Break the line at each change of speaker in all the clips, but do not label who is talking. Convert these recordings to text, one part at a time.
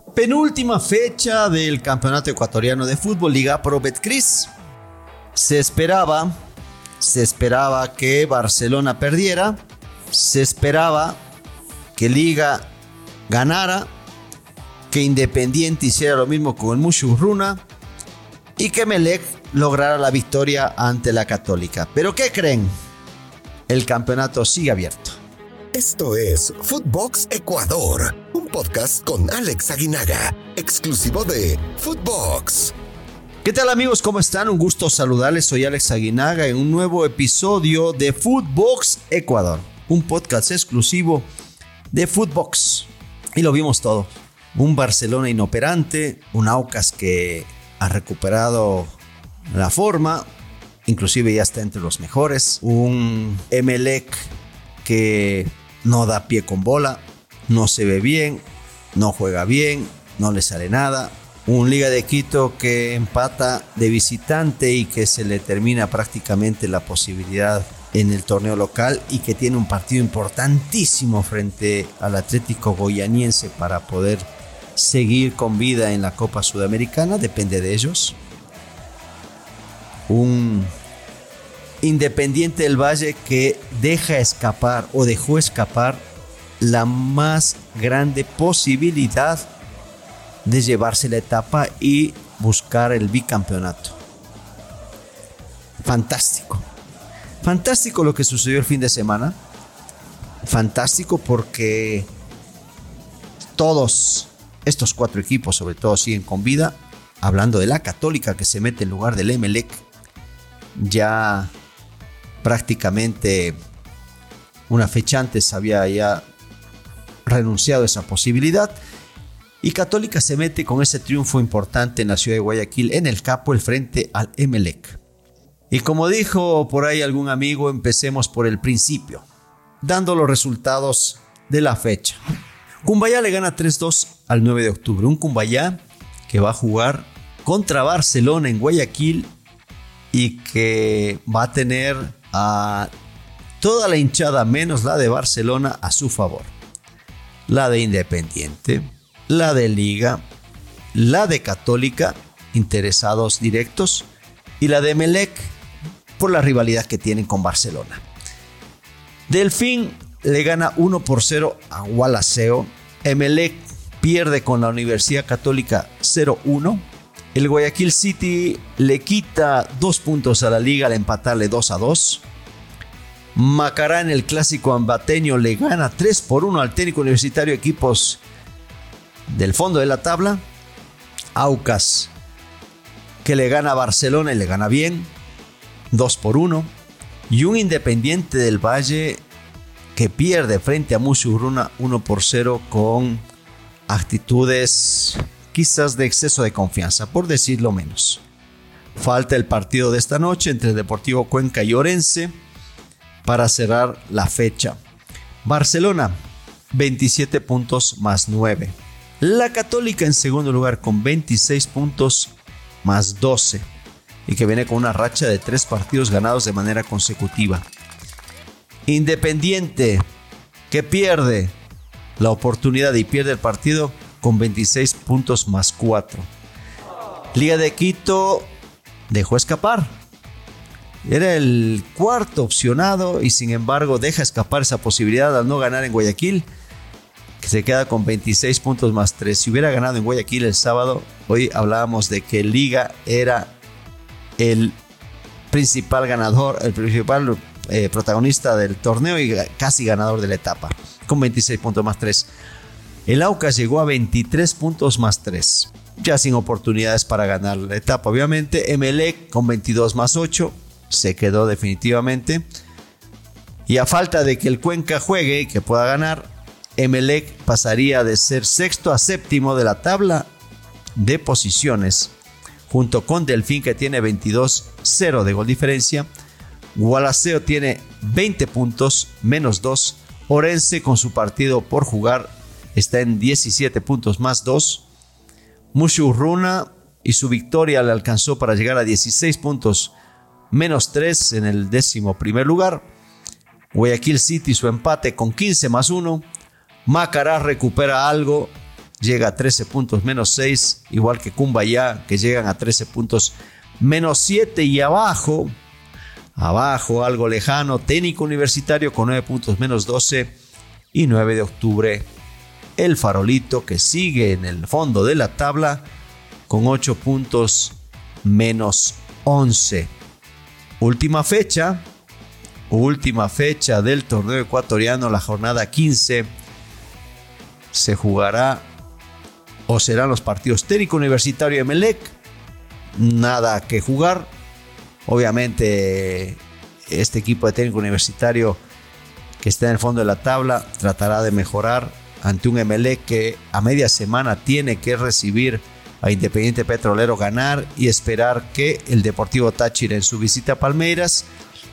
Penúltima fecha del Campeonato Ecuatoriano de Fútbol, Liga Pro Betcris. Se esperaba que Barcelona perdiera, se esperaba que Liga ganara, que Independiente hiciera lo mismo con el Mushurruna y que Emelec lograra la victoria ante la Católica. ¿Pero qué creen? El campeonato sigue abierto.
Esto es Footbox Ecuador, un podcast con Alex Aguinaga, exclusivo de Footbox.
¿Qué tal, amigos? ¿Cómo están? Un gusto saludarles. Soy Alex Aguinaga en un nuevo episodio de Footbox Ecuador, un podcast exclusivo de Footbox. Y lo vimos todo. Un Barcelona inoperante, un Aucas que ha recuperado la forma, inclusive ya está entre los mejores, un Emelec que no da pie con bola, no se ve bien, no juega bien, no le sale nada. Un Liga de Quito que empata de visitante y que se le termina prácticamente la posibilidad en el torneo local y que tiene un partido importantísimo frente al Atlético Goianiense para poder seguir con vida en la Copa Sudamericana, depende de ellos. Un Independiente del Valle que deja escapar o dejó escapar la más grande posibilidad de llevarse la etapa y buscar el bicampeonato. Fantástico lo que sucedió el fin de semana. Fantástico porque todos estos cuatro equipos sobre todo siguen con vida. Hablando de la Católica que se mete en lugar del Emelec, ya prácticamente una fecha antes había ya renunciado a esa posibilidad. Y Católica se mete con ese triunfo importante en la ciudad de Guayaquil en el Capo, el frente al Emelec. Y como dijo por ahí algún amigo, empecemos por el principio, dando los resultados de la fecha. Cumbayá le gana 3-2 al 9 de octubre. Un Cumbayá que va a jugar contra Barcelona en Guayaquil y que va a tener a toda la hinchada menos la de Barcelona a su favor. La de Independiente, la de Liga, la de Católica, interesados directos, y la de Emelec por la rivalidad que tienen con Barcelona. Delfín le gana 1-0 a Gualaceo. Emelec pierde con la Universidad Católica 0-1. El Guayaquil City le quita 2 puntos a la Liga al empatarle 2-2. Macará en el clásico ambateño le gana 3-1 al Técnico Universitario, equipos del fondo de la tabla. Aucas que le gana a Barcelona y le gana bien, 2-1. Y un Independiente del Valle que pierde frente a Mushurruna 1-0 con actitudes quizás de exceso de confianza, por decirlo menos. Falta el partido de esta noche entre Deportivo Cuenca y Orense para cerrar la fecha. Barcelona, 27 puntos más 9. La Católica en segundo lugar con 26 puntos más 12 y que viene con una racha de 3 partidos ganados de manera consecutiva. Independiente que pierde la oportunidad y pierde el partido con 26 puntos más 4. Liga de Quito dejó escapar. Era el cuarto opcionado y sin embargo deja escapar esa posibilidad al no ganar en Guayaquil, que se queda con 26 puntos más 3. Si hubiera ganado en Guayaquil el sábado, hoy hablábamos de que Liga era el principal ganador, el principal protagonista del torneo y casi ganador de la etapa, con 26 puntos más 3. El Aucas llegó a 23 puntos más 3, ya sin oportunidades para ganar la etapa. Obviamente, Emelec con 22 más 8 se quedó definitivamente. Y a falta de que el Cuenca juegue y que pueda ganar, Emelec pasaría de ser sexto a séptimo de la tabla de posiciones, junto con Delfín que tiene 22-0 de gol diferencia. Gualaceo tiene 20 puntos menos 2. Orense con su partido por jugar está en 17 puntos más 2. Mushurruna y su victoria le alcanzó para llegar a 16 puntos menos 3 en el 11º lugar. Guayaquil City su empate con 15 más 1. Macará recupera algo llega a 13 puntos menos 6, igual que Cumbayá, que llegan a 13 puntos menos 7, y abajo, algo lejano, Técnico Universitario con 9 puntos menos 12, y 9 de octubre, el Farolito, que sigue en el fondo de la tabla con 8 puntos menos 11. Última fecha del torneo ecuatoriano, la jornada 15, se jugará o serán los partidos Técnico Universitario y Emelec. Nada que jugar. Obviamente este equipo de Técnico Universitario, que está en el fondo de la tabla, tratará de mejorar ante un Emelec que a media semana tiene que recibir a Independiente Petrolero, ganar y esperar que el Deportivo Táchira en su visita a Palmeiras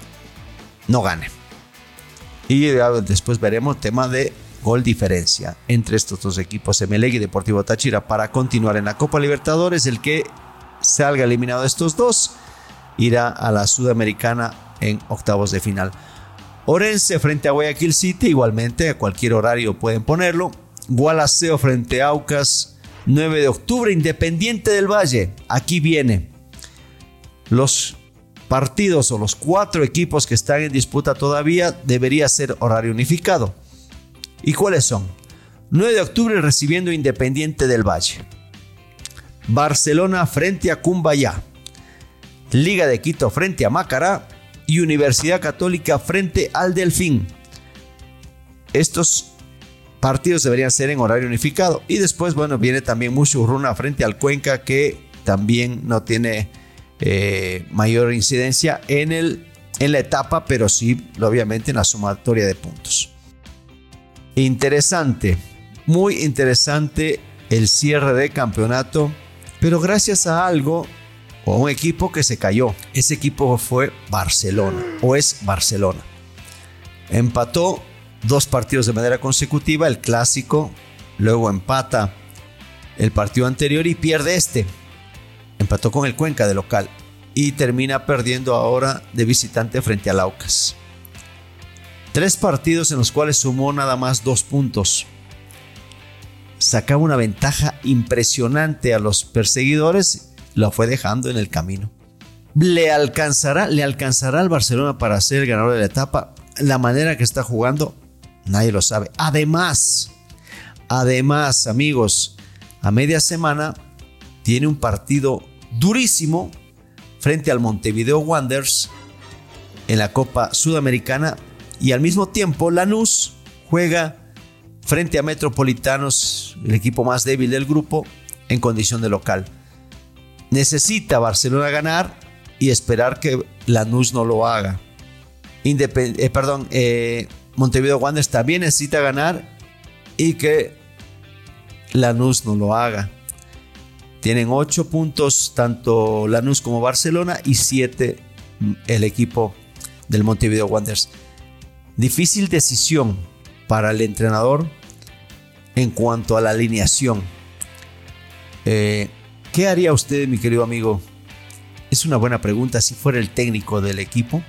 no gane. Y después veremos tema de gol diferencia entre estos dos equipos, Emelec y Deportivo Táchira, para continuar en la Copa Libertadores. El que salga eliminado de estos dos irá a la Sudamericana en octavos de final. Orense frente a Guayaquil City, igualmente a cualquier horario pueden ponerlo. Gualaceo frente a Aucas, 9 de octubre, Independiente del Valle. Aquí viene los partidos o los 4 equipos que están en disputa todavía. Debería ser horario unificado. ¿Y cuáles son? 9 de octubre recibiendo Independiente del Valle. Barcelona frente a Cumbayá. Liga de Quito frente a Macará. Y Universidad Católica frente al Delfín. Estos partidos deberían ser en horario unificado. Y después, viene también Mushurruna frente al Cuenca, que también no tiene mayor incidencia en la etapa, pero sí, obviamente, en la sumatoria de puntos. Interesante, muy interesante el cierre de campeonato, pero gracias a algo o a un equipo que se cayó. Ese equipo fue Barcelona, o es Barcelona. Empató 2 partidos de manera consecutiva, el clásico, luego empata el partido anterior y pierde este. Empató con el Cuenca de local y termina perdiendo ahora de visitante frente al Aucas. 3 partidos en los cuales sumó nada más 2 puntos. Sacaba una ventaja impresionante a los perseguidores, lo fue dejando en el camino. ¿Le alcanzará al Barcelona para ser el ganador de la etapa? La manera que está jugando, nadie lo sabe. Además, amigos, a media semana tiene un partido durísimo frente al Montevideo Wanderers en la Copa Sudamericana, y al mismo tiempo Lanús juega frente a Metropolitanos, el equipo más débil del grupo, en condición de local. Necesita Barcelona ganar y esperar que Lanús no lo haga. Montevideo Wanderers también necesita ganar y que Lanús no lo haga. Tienen 8 puntos tanto Lanús como Barcelona y 7 el equipo del Montevideo Wanderers. Difícil decisión para el entrenador en cuanto a la alineación. ¿Qué haría usted, mi querido amigo? Es una buena pregunta. Si fuera el técnico del equipo,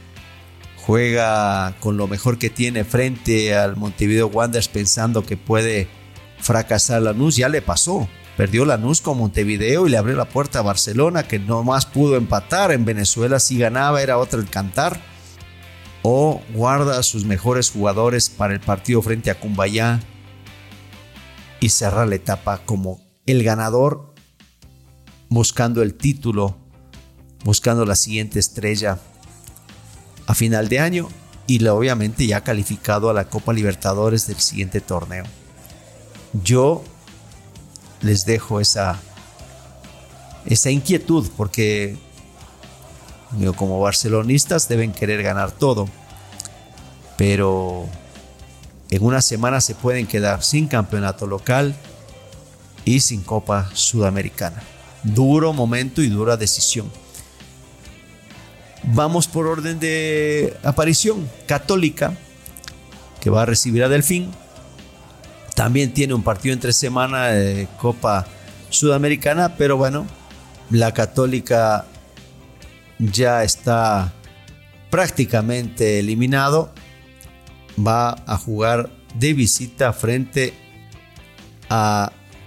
juega con lo mejor que tiene frente al Montevideo Wanderers pensando que puede fracasar Lanús. Ya le pasó. Perdió Lanús con Montevideo y le abrió la puerta a Barcelona, que no más pudo empatar. En Venezuela si ganaba era otro el cantar. O guarda a sus mejores jugadores para el partido frente a Cumbayá y cerrar la etapa como el ganador, buscando el título, buscando la siguiente estrella a final de año y obviamente ya calificado a la Copa Libertadores del siguiente torneo. Yo les dejo esa inquietud porque como barcelonistas deben querer ganar todo, pero en una semana se pueden quedar sin campeonato local y sin Copa Sudamericana. Duro momento y dura decisión. Vamos por orden de aparición. Católica, que va a recibir a Delfín, también tiene un partido entre semana de Copa Sudamericana, pero la Católica ya está prácticamente eliminado. Va a jugar de visita frente a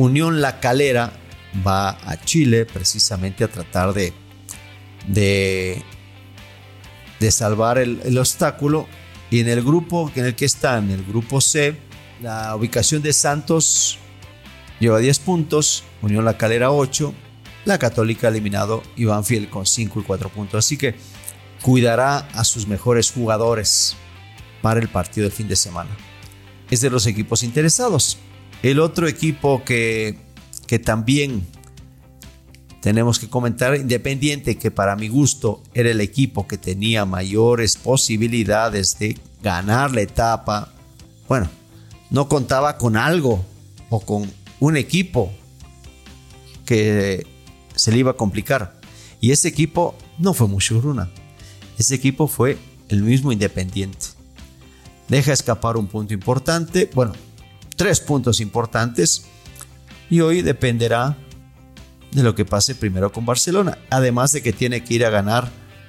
Unión La Calera va a Chile precisamente a tratar de salvar el obstáculo. Y en el grupo en el que está, en el grupo C, la ubicación de Santos lleva 10 puntos, Unión La Calera 8, la Católica eliminado y Banfield con 5 y 4 puntos. Así que cuidará a sus mejores jugadores para el partido del fin de semana. Es de los equipos interesados. El otro equipo que también tenemos que comentar, Independiente, que para mi gusto era el equipo que tenía mayores posibilidades de ganar la etapa. Bueno, no contaba con algo o con un equipo que se le iba a complicar. Y ese equipo no fue Mushuruna. Ese equipo fue el mismo Independiente. Deja escapar un punto importante. Bueno, 3 puntos importantes. Y hoy dependerá de lo que pase primero con Barcelona. Además de que tiene que ir a ganar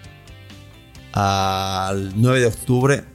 al 9 de octubre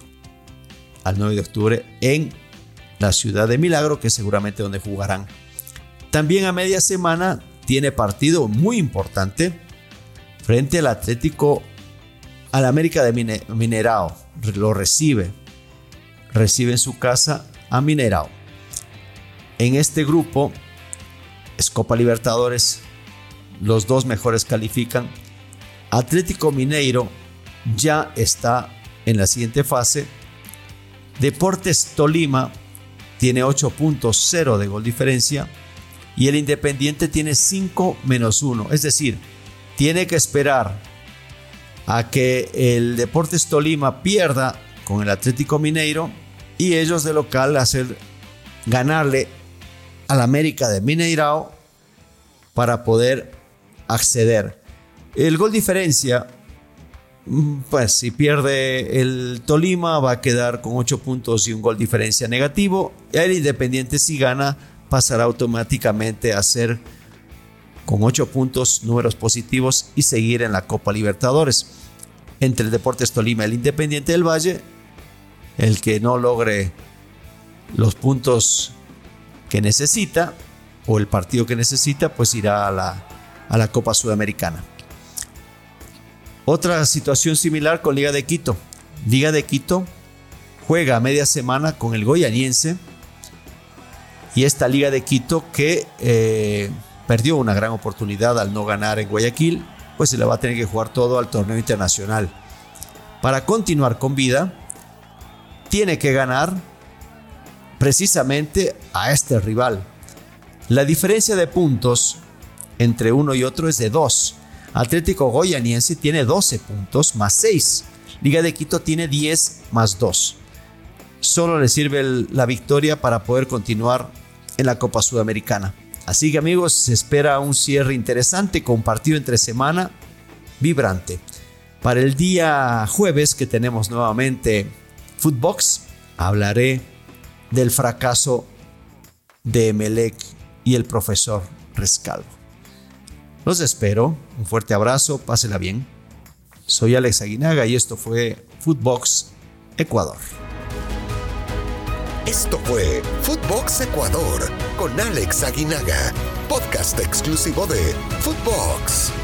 en la ciudad de Milagro, que es seguramente donde jugarán. También a media semana tiene partido muy importante frente al Atlético, al América de Mineirao. Lo recibe en su casa a Mineirao. En este grupo es Copa Libertadores, los 2 mejores califican. Atlético Mineiro ya está en la siguiente fase. Deportes Tolima tiene 8 puntos, 0 de gol diferencia, y el Independiente tiene 5-1, es decir, tiene que esperar a que el Deportes Tolima pierda con el Atlético Mineiro y ellos de local ganarle al América de Mineirao para poder acceder. El gol diferencia, pues si pierde el Tolima va a quedar con 8 puntos y un gol diferencia negativo. El Independiente, si gana, pasará automáticamente a ser con 8 puntos números positivos y seguir en la Copa Libertadores. Entre el Deportes Tolima y el Independiente del Valle, el que no logre los puntos que necesita o el partido que necesita, pues irá a la Copa Sudamericana. Otra situación similar con Liga de Quito. Liga de Quito juega a media semana con el Goianiense, y esta Liga de Quito que perdió una gran oportunidad al no ganar en Guayaquil, pues se la va a tener que jugar todo al torneo internacional. Para continuar con vida, tiene que ganar precisamente a este rival. La diferencia de puntos entre uno y otro es de 2. Atlético Goianiense tiene 12 puntos más 6. Liga de Quito tiene 10 más 2. Solo le sirve la victoria para poder continuar en la Copa Sudamericana. Así que amigos, se espera un cierre interesante con partido entre semana vibrante. Para el día jueves, que tenemos nuevamente Footbox, hablaré del fracaso de Emelec y el profesor Rescalvo. Los espero, un fuerte abrazo, pásela bien. Soy Alex Aguinaga y esto fue Footbox Ecuador.
Esto fue Footbox Ecuador con Alex Aguinaga, podcast exclusivo de Footbox.